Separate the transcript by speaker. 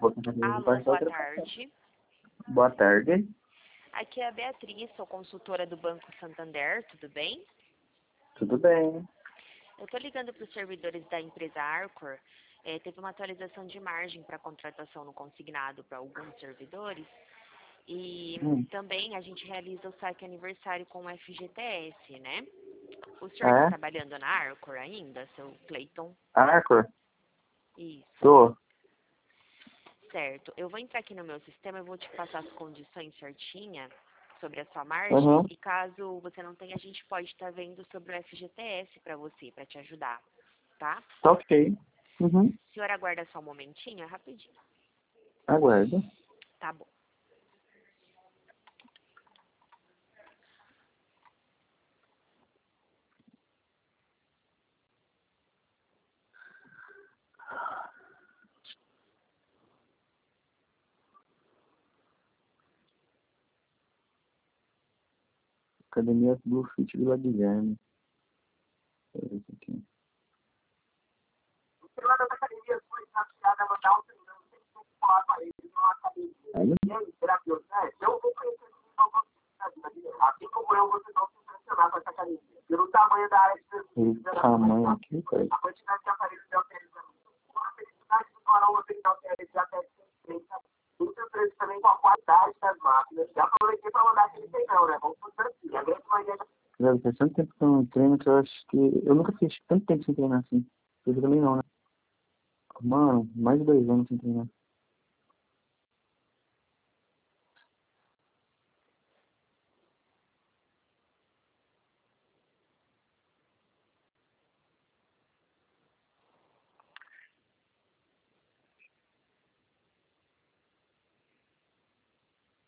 Speaker 1: Alô, boa tarde.
Speaker 2: Boa tarde.
Speaker 1: Aqui é a Beatriz, sou consultora do Banco Santander, tudo bem?
Speaker 2: Tudo bem.
Speaker 1: Eu estou ligando para os servidores da empresa Arcor. Teve uma atualização de margem para contratação no consignado para alguns servidores. E também a gente realiza o saque aniversário com o FGTS, né? O senhor está trabalhando na Arcor ainda, seu Cleiton?
Speaker 2: Arcor?
Speaker 1: Isso.
Speaker 2: Tô.
Speaker 1: Certo. Eu vou entrar aqui no meu sistema, eu vou te passar as condições certinhas sobre a sua margem. E caso você não tenha, a gente pode estar vendo sobre o FGTS para você, para te ajudar, tá?
Speaker 2: Tá ok.
Speaker 1: O senhor aguarda só um momentinho, é rapidinho.
Speaker 2: Aguardo.
Speaker 1: Tá bom.
Speaker 2: Academia do Fit Vila Guilherme. Esse aqui. Pelo tamanho da área de o tamanho aqui, cara. A quantidade de aparelhos de autorização. A felicidade do farol material que é de até 30. Muito surpreso também com a qualidade das máquinas. Já aproveitei para mandar aquele feijão, né? Vamos fazer assim. A grande maioria... Velho, faz tanto tempo que eu não treino que eu acho que... Eu nunca fiz tanto tempo sem treinar assim. Eu também não, né? Mano, mais de 2 anos sem treinar.